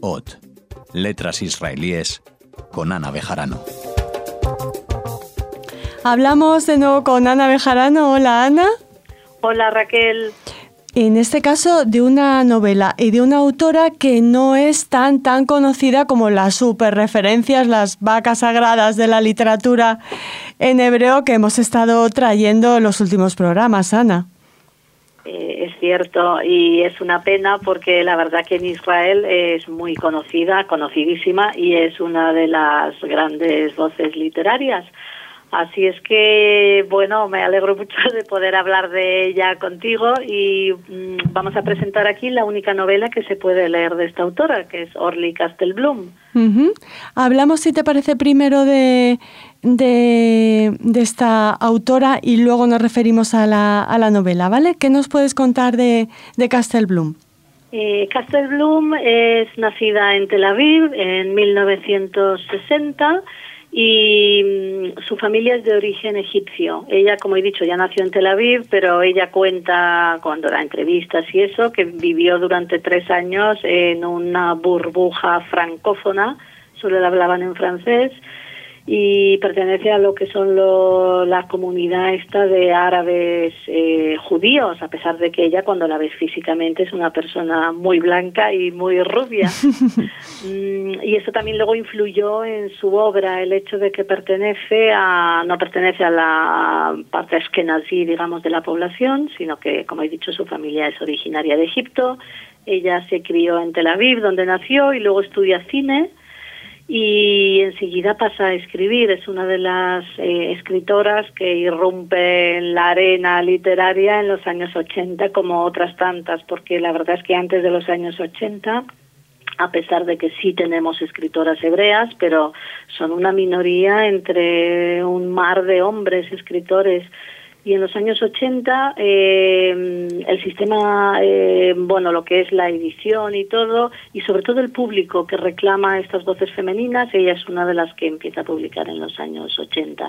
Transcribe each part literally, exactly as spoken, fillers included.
Ot, letras israelíes, con Ana Bejarano. Hablamos de nuevo con Ana Bejarano. Hola, Ana. Hola, Raquel. En este caso, de una novela y de una autora que no es tan tan conocida como las super referencias, las vacas sagradas de la literatura en hebreo que hemos estado trayendo en los últimos programas, Ana. Eh, es cierto, y es una pena porque la verdad que en Israel es muy conocida, conocidísima, y es una de las grandes voces literarias. Así es que, bueno, me alegro mucho de poder hablar de ella contigo y mmm, vamos a presentar aquí la única novela que se puede leer de esta autora, que es Orly Kastelblum. Uh-huh. Hablamos, si te parece, primero de, de, de esta autora y luego nos referimos a la, a la novela, ¿vale? ¿Qué nos puedes contar de, de Kastelblum? Eh, Kastelblum es nacida en Tel Aviv en mil novecientos sesenta y mmm, su familia es de origen egipcio. Ella, como he dicho, ya nació en Tel Aviv, pero ella cuenta, cuando da entrevistas y eso, que vivió durante tres años en una burbuja francófona, solo le hablaban en francés, y pertenece a lo que son lo, la comunidad esta de árabes eh, judíos, a pesar de que ella, cuando la ves físicamente, es una persona muy blanca y muy rubia. mm, y eso también luego influyó en su obra, el hecho de que pertenece a no pertenece a la parte ashkenazí, digamos, de la población, sino que, como he dicho, su familia es originaria de Egipto. Ella se crió en Tel Aviv, donde nació, y luego estudia cine, y enseguida pasa a escribir. Es una de las eh, escritoras que irrumpe en la arena literaria en los años ochenta, como otras tantas, porque la verdad es que antes de los años ochenta, a pesar de que sí tenemos escritoras hebreas, pero son una minoría entre un mar de hombres escritores. Y en los años ochenta eh, el sistema, eh, bueno, lo que es la edición y todo, y sobre todo el público que reclama estas voces femeninas, ella es una de las que empieza a publicar en los años ochenta.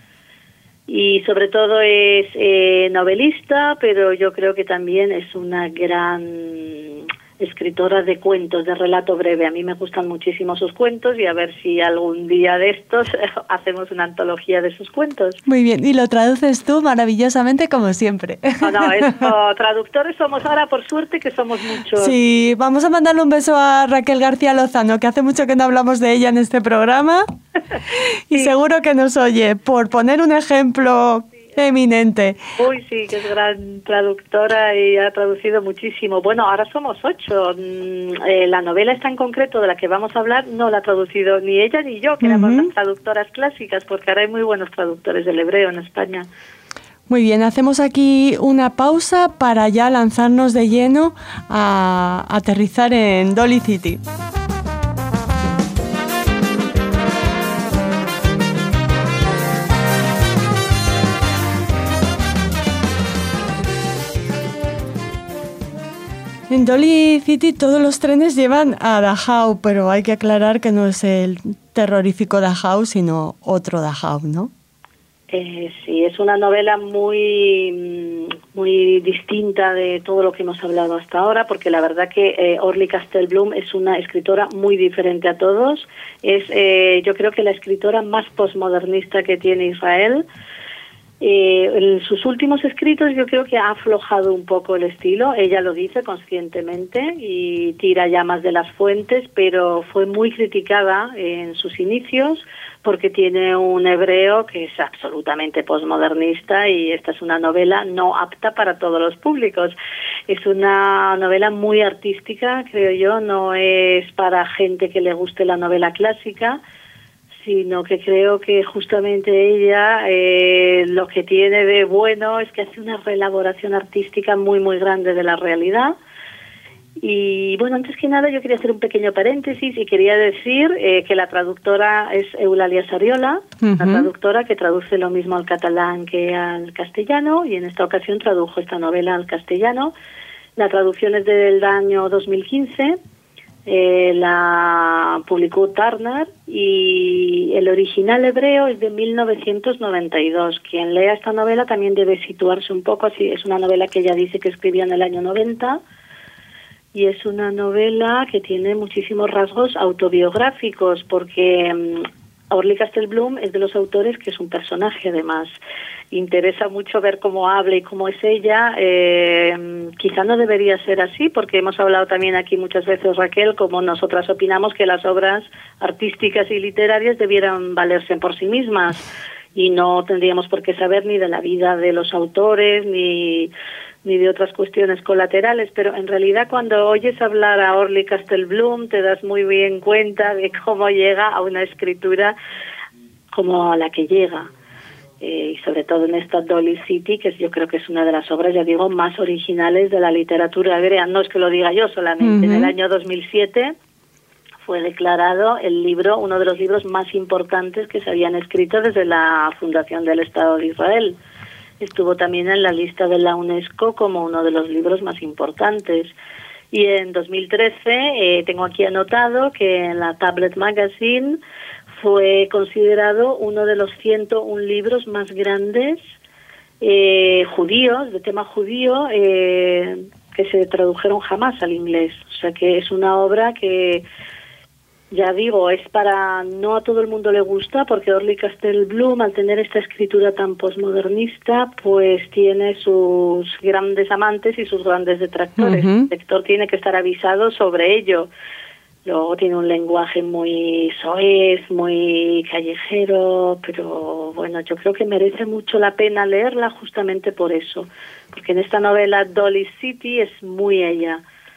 Y sobre todo es eh, novelista, pero yo creo que también es una gran escritora de cuentos, de relato breve. A mí me gustan muchísimo sus cuentos y a ver si algún día de estos hacemos una antología de sus cuentos. Muy bien, y lo traduces tú maravillosamente como siempre. No, no, esto, traductores somos ahora, por suerte, que somos muchos. Sí, vamos a mandarle un beso a Raquel García Lozano, que hace mucho que no hablamos de ella en este programa, y sí, seguro que nos oye, por poner un ejemplo eminente. Uy, sí, que es gran traductora y ha traducido muchísimo. Bueno, ahora somos ocho. Eh, la novela esta en concreto de la que vamos a hablar no la ha traducido ni ella ni yo, que uh-huh. éramos las traductoras clásicas, porque ahora hay muy buenos traductores del hebreo en España. Muy bien, hacemos aquí una pausa para ya lanzarnos de lleno a aterrizar en Dolly City. En Dolly City todos los trenes llevan a Dachau, pero hay que aclarar que no es el terrorífico Dachau, sino otro Dachau, ¿no? Eh, sí, es una novela muy, muy distinta de todo lo que hemos hablado hasta ahora, porque la verdad que eh, Orly Kastelblum es una escritora muy diferente a todos. Es, eh, yo creo que la escritora más postmodernista que tiene Israel. Eh, en sus últimos escritos yo creo que ha aflojado un poco el estilo, ella lo dice conscientemente y tira ya más de las fuentes, pero fue muy criticada en sus inicios porque tiene un hebreo que es absolutamente posmodernista y esta es una novela no apta para todos los públicos. Es una novela muy artística, creo yo, no es para gente que le guste la novela clásica, sino que creo que justamente ella eh, lo que tiene de bueno es que hace una reelaboración artística muy muy grande de la realidad. Y bueno, antes que nada yo quería hacer un pequeño paréntesis y quería decir eh, que la traductora es Eulalia Sariola, uh-huh. una traductora que traduce lo mismo al catalán que al castellano, y en esta ocasión tradujo esta novela al castellano. La traducción es del año dos mil quince. Eh, la publicó Turner y el original hebreo es de mil novecientos noventa y dos. Quien lea esta novela también debe situarse un poco, así es una novela que ella dice que escribió en el año noventa y es una novela que tiene muchísimos rasgos autobiográficos, porque um, Orly Castelblum es de los autores que es un personaje, además. Interesa mucho ver cómo habla y cómo es ella. Eh, quizá no debería ser así, porque hemos hablado también aquí muchas veces, Raquel, como nosotras opinamos que las obras artísticas y literarias debieran valerse por sí mismas y no tendríamos por qué saber ni de la vida de los autores ni, ni de otras cuestiones colaterales, pero en realidad cuando oyes hablar a Orly Castelblum te das muy bien cuenta de cómo llega a una escritura como a la que llega. Eh, y sobre todo en esta Dolly City, que yo creo que es una de las obras, ya digo, más originales de la literatura hebrea. No es que lo diga yo solamente. Uh-huh. En el año dos mil siete fue declarado el libro, uno de los libros más importantes que se habían escrito desde la fundación del Estado de Israel. Estuvo también en la lista de la UNESCO como uno de los libros más importantes. Y en dos mil trece, eh, tengo aquí anotado que en la Tablet Magazine fue considerado uno de los ciento uno libros más grandes eh, judíos, de tema judío, eh, que se tradujeron jamás al inglés. O sea que es una obra que, ya digo, es para... no a todo el mundo le gusta, porque Orly Castelblum, al tener esta escritura tan posmodernista, pues tiene sus grandes amantes y sus grandes detractores. Uh-huh. El lector tiene que estar avisado sobre ello. Luego tiene un lenguaje muy soez, muy callejero, pero bueno, yo creo que merece mucho la pena leerla justamente por eso, porque en esta novela Dolly City es muy ella.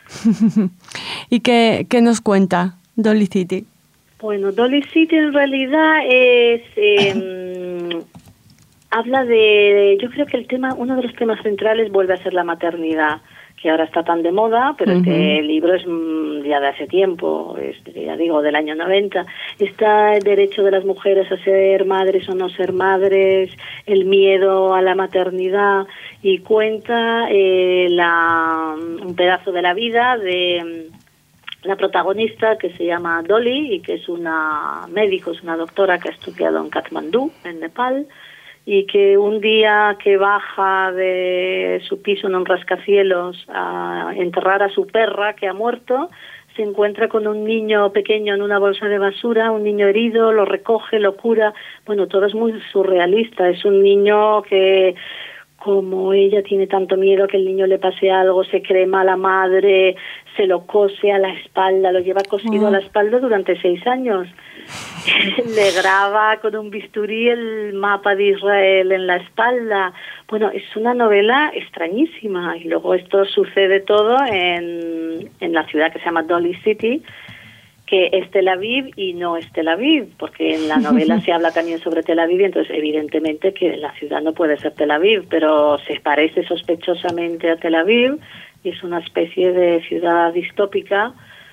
¿Y qué, qué nos cuenta Dolly City? Bueno, Dolly City en realidad es... Eh, habla de... Yo creo que el tema, uno de los temas centrales vuelve a ser la maternidad, que ahora está tan de moda, pero uh-huh. este libro es ya de hace tiempo, es, ya digo, del año noventa. Está el derecho de las mujeres a ser madres o no ser madres, el miedo a la maternidad, y cuenta eh, la, un pedazo de la vida de la protagonista, que se llama Dolly y que es una médico, es una doctora que ha estudiado en Katmandú, en Nepal, y que un día que baja de su piso en un rascacielos a enterrar a su perra que ha muerto, se encuentra con un niño pequeño en una bolsa de basura, un niño herido, lo recoge, lo cura. Bueno, todo es muy surrealista. Es un niño que, como ella tiene tanto miedo que el niño le pase algo, se cree mala madre, se lo cose a la espalda, lo lleva cosido oh. a la espalda durante seis años. Le graba con un bisturí el mapa de Israel en la espalda. Bueno, es una novela extrañísima. Y luego esto sucede todo en, en la ciudad que se llama Dolly City, que es Tel Aviv y no es Tel Aviv, porque en la novela se habla también sobre Tel Aviv, y entonces evidentemente que la ciudad no puede ser Tel Aviv, pero se parece sospechosamente a Tel Aviv y es una especie de ciudad distópica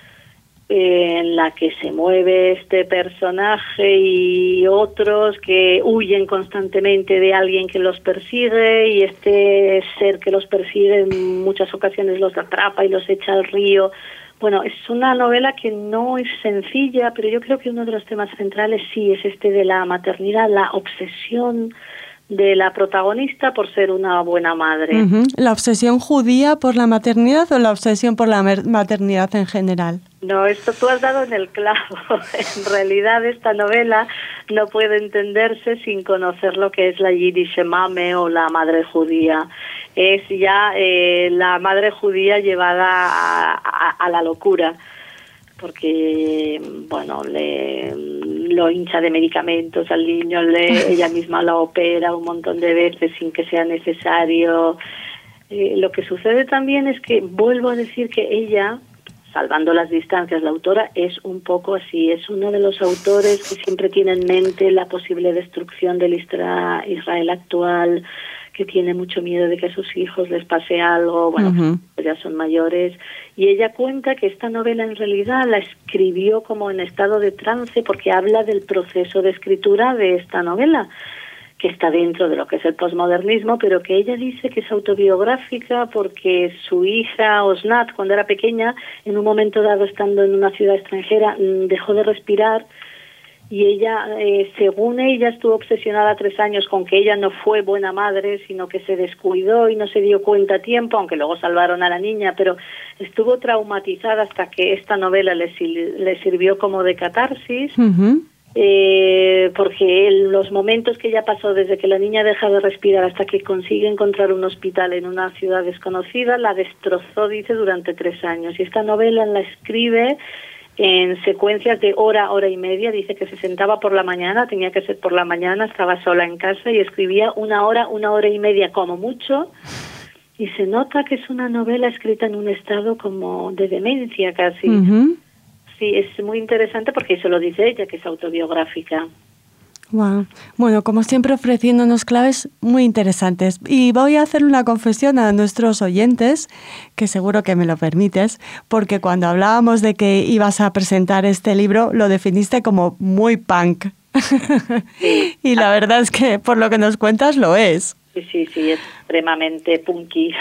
en la que se mueve este personaje y otros que huyen constantemente de alguien que los persigue, y este ser que los persigue en muchas ocasiones los atrapa y los echa al río. Bueno, es una novela que no es sencilla, pero yo creo que uno de los temas centrales sí es este de la maternidad, la obsesión de la protagonista por ser una buena madre. Uh-huh. ¿La obsesión judía por la maternidad o la obsesión por la maternidad en general? No, esto tú has dado en el clavo. En realidad esta novela no puede entenderse sin conocer lo que es la Yiddish Mame o la madre judía. Es ya eh, la madre judía llevada a, a, a la locura, porque, bueno, le, lo hincha de medicamentos al niño, le, ella misma lo opera un montón de veces sin que sea necesario. Eh, lo que sucede también es que, vuelvo a decir que ella, salvando las distancias, la autora es un poco así, es uno de los autores que siempre tiene en mente la posible destrucción del Israel actual, que tiene mucho miedo de que a sus hijos les pase algo, bueno, uh-huh. pues ya son mayores, y ella cuenta que esta novela en realidad la escribió como en estado de trance, porque habla del proceso de escritura de esta novela, que está dentro de lo que es el posmodernismo, pero que ella dice que es autobiográfica porque su hija Osnat, cuando era pequeña, en un momento dado estando en una ciudad extranjera, dejó de respirar y ella, eh, según ella, estuvo obsesionada tres años con que ella no fue buena madre, sino que se descuidó y no se dio cuenta a tiempo, aunque luego salvaron a la niña, pero estuvo traumatizada hasta que esta novela le, le sirvió como de catarsis. Uh-huh. Eh, porque en los momentos que ella pasó desde que la niña deja de respirar hasta que consigue encontrar un hospital en una ciudad desconocida, la destrozó, dice, durante tres años. Y esta novela la escribe en secuencias de hora, hora y media. Dice que se sentaba por la mañana, tenía que ser por la mañana, estaba sola en casa y escribía una hora, una hora y media como mucho. Y se nota que es una novela escrita en un estado como de demencia casi. Uh-huh. Sí, es muy interesante porque eso lo dice ella, que es autobiográfica. Wow. Bueno, como siempre ofreciéndonos claves muy interesantes. Y voy a hacer una confesión a nuestros oyentes, que seguro que me lo permites, porque cuando hablábamos de que ibas a presentar este libro, lo definiste como muy punk. Sí. Y la verdad es que por lo que nos cuentas lo es. Sí, sí, sí, es extremadamente punky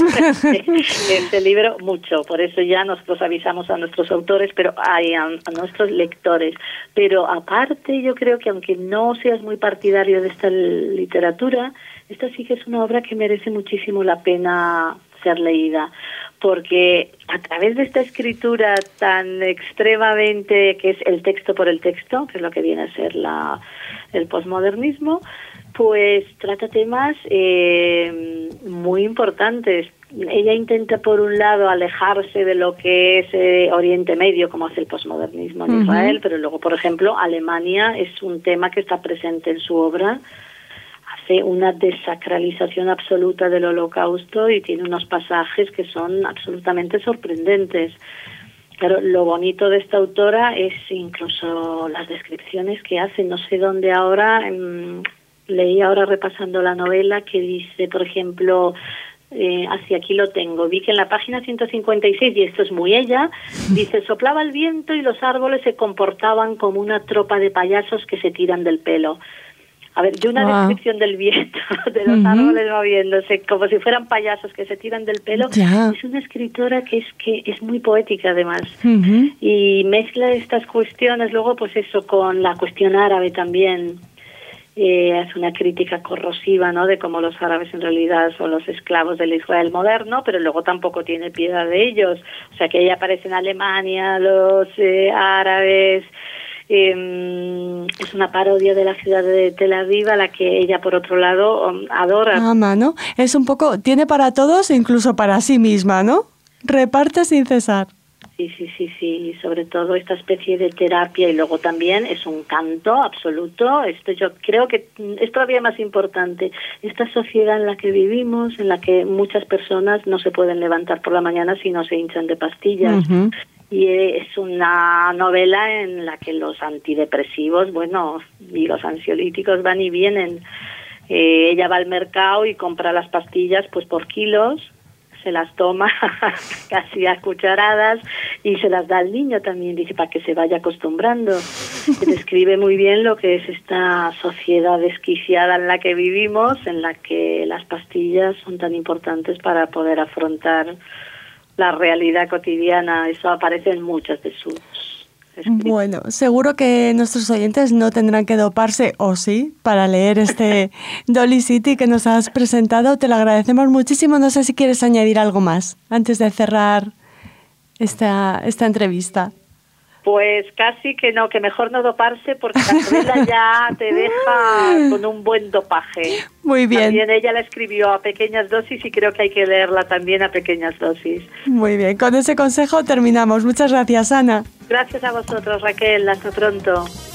este libro, mucho. Por eso ya nosotros avisamos a nuestros autores, pero a, a nuestros lectores. Pero aparte, yo creo que aunque no seas muy partidario de esta literatura, esta sí que es una obra que merece muchísimo la pena ser leída, porque a través de esta escritura tan extremadamente, que es el texto por el texto, que es lo que viene a ser la el posmodernismo, pues trata temas eh, muy importantes. Ella intenta, por un lado, alejarse de lo que es eh, Oriente Medio, como hace el posmodernismo en uh-huh. Israel, pero luego, por ejemplo, Alemania es un tema que está presente en su obra. Hace una desacralización absoluta del Holocausto y tiene unos pasajes que son absolutamente sorprendentes. Claro, lo bonito de esta autora es incluso las descripciones que hace. No sé dónde ahora... Eh, leí ahora repasando la novela que dice, por ejemplo, eh, hacia aquí lo tengo, vi que en la página ciento cincuenta y seis, y esto es muy ella, dice, soplaba el viento y los árboles se comportaban como una tropa de payasos que se tiran del pelo. A ver, yo una wow. descripción del viento, de los uh-huh. árboles moviéndose, como si fueran payasos que se tiran del pelo, yeah. es una escritora que es que es muy poética además, uh-huh. y mezcla estas cuestiones luego, pues eso, con la cuestión árabe también. Eh, hace una crítica corrosiva, ¿no?, de cómo los árabes en realidad son los esclavos del Israel moderno, pero luego tampoco tiene piedad de ellos. O sea, que ella aparece en Alemania, los eh, árabes. Eh, es una parodia de la ciudad de Tel Aviv, a la que ella, por otro lado, adora. Ama, ¿no? Es un poco, tiene para todos, incluso para sí misma, ¿no? Reparte sin cesar. Sí, sí, sí, sí, y sobre todo esta especie de terapia, y luego también es un canto absoluto. Esto yo creo que es todavía más importante. Esta sociedad en la que vivimos, en la que muchas personas no se pueden levantar por la mañana si no se hinchan de pastillas. Uh-huh. Y es una novela en la que los antidepresivos, bueno, y los ansiolíticos van y vienen. Eh, ella va al mercado y compra las pastillas pues por kilos, se las toma casi a cucharadas y se las da al niño también, dice, para que se vaya acostumbrando. Describe muy bien lo que es esta sociedad desquiciada en la que vivimos, en la que las pastillas son tan importantes para poder afrontar la realidad cotidiana. Eso aparece en muchas de sus escritos. Bueno, seguro que nuestros oyentes no tendrán que doparse, o sí, para leer este Dolly City que nos has presentado. Te lo agradecemos muchísimo. No sé si quieres añadir algo más antes de cerrar esta, esta entrevista. Pues casi que no, que mejor no doparse, porque la novela ya te deja con un buen dopaje. Muy bien. También ella la escribió a pequeñas dosis y creo que hay que leerla también a pequeñas dosis. Muy bien, con ese consejo terminamos. Muchas gracias, Ana. Gracias a vosotros, Raquel. Hasta pronto.